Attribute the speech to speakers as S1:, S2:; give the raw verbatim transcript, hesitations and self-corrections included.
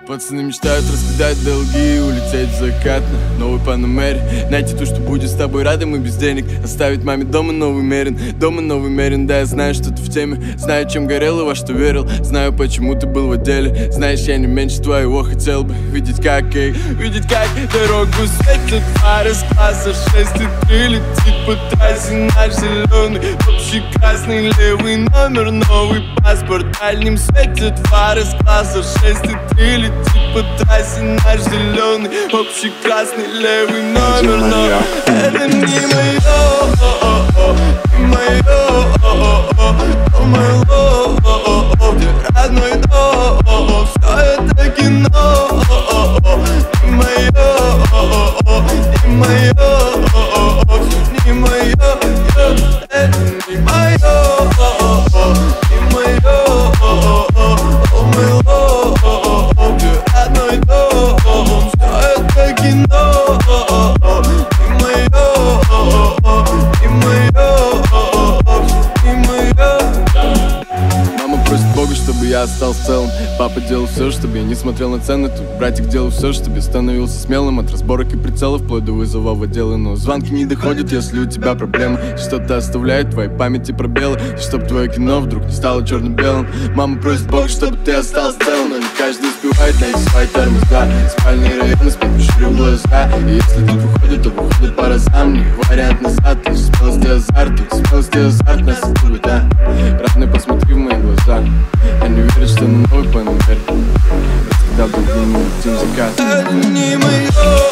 S1: Пацаны мечтают раскидать долги и улететь в закат на новой Панамере. Найти ту, что будет с тобой рядом и без денег. Оставить маме дома новый Мерин, дома новый Мерин. Да, я знаю, что ты в теме, знаю, чем горел и во что верил. Знаю, почему ты был в отделе. Знаешь, я не меньше твоего хотел бы видеть, как, эй, видеть, как дорогу светит фары с класса шесть и три. Летит по трассе наш зеленый, общий красный левый номер, новый паспорт. Дальним светит фары с класса шесть и три. Летит по трассе наш зеленый, общий красный левый номер. Но это не мое, не мое, но мое, где родной дом. Все это кино, не мое, не мое, не мое, это не мое, не мое, о мое. Родной дом, все это кино, не мое, не мое, не мое. Мама просит Бога, чтобы я остался целым. Папа делал все, чтобы я не смотрел на цены. Тут братик делал все, чтобы я становился смелым. От разборок и прицелов вплоть до вызова в отделы. Но звонки не доходят, если у тебя проблемы. Что-то оставляет в твоей памяти пробелы. Чтоб твое кино вдруг не стало черно-белым. Мама просит Бога, чтобы ты остался целым. Но не каждый успевает найти свои тормоза. Спальные районы, смотрю в глаза. И если тут выходит, то выходит по разам. Не вариант назад, лишь смелость и азарт. Лишь смелость и азарт нас любит, да. Родной, посмотри в мои глаза. Они верят, что на новый Панамере. Когда другие не летим в закат. Это не мое.